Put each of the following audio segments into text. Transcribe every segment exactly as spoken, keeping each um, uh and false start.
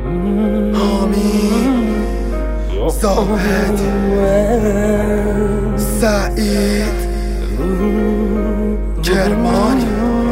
حامی زاهد سعید کرمانی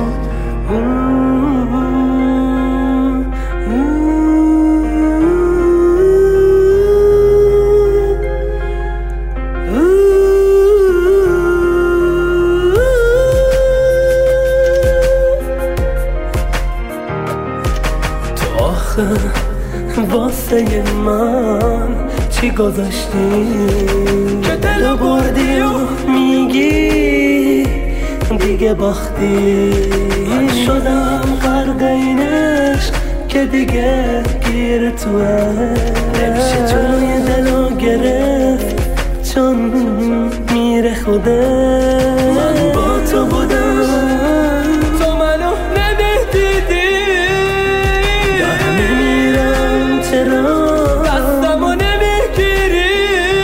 واسه من چی گذاشتی که دلو بردی و میگی دیگه باختی؟ من شدم غرق این عشق که دیگه گیر توه، نمیشه جلوی دلو گرفت چون میره خوده. من با تو بودم تو منو نمیدیدی، دارم میمیرم چرا دستمو نمیگیری؟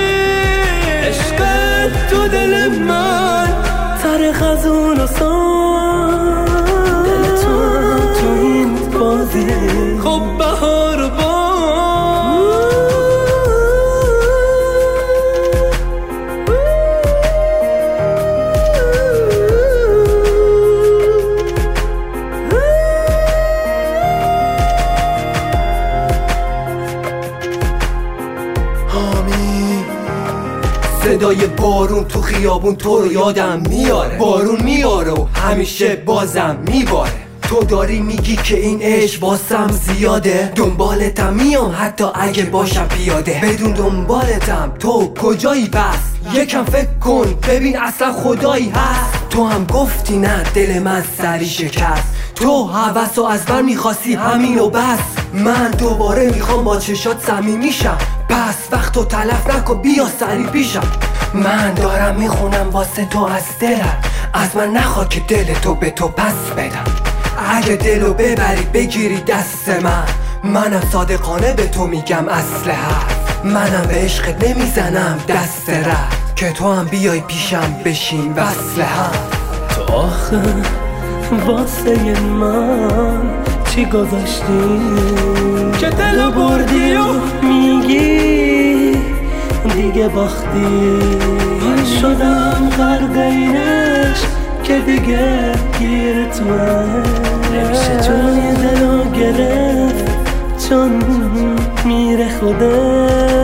عشقت تو دل من تاریخ از اون و سان، دل تو هم تو این بازی خب بهار و بان. صدای بارون تو خیابون تو رو یادم میاره، بارون میاره و همیشه بازم میباره. تو داری میگی که این عشق واسم زیاده، دنبالتم میام حتی اگه باشم پیاده. بدون دنبالتم تو کجایی بس؟ یکم فکر کن ببین اصلا خدایی هست؟ تو هم گفتی نه دل من سری شکست، تو هوسو از من میخواستی همین و بس. من دوباره میخوام با چشات صمیمی شم، پس وقتو تلف نکن بیا سری پیشم. من دارم میخونم واسه تو از دلم، از من نخواد که دل تو به تو پس بدم. اگه دلو ببری بگیری دست من، منم صادقانه به تو میگم اصل حرف. منم به عشقت نمیزنم دست رد که تو هم بیای پیشم بشین وصل هم. تو آخه واسه من چی گذاشتی که دلو بردی و میگی دیگه باختی؟ من شدم غرق این عشق که دیگه گیر توه، نمیشه جلوی دلو گرفت چون میره خوده.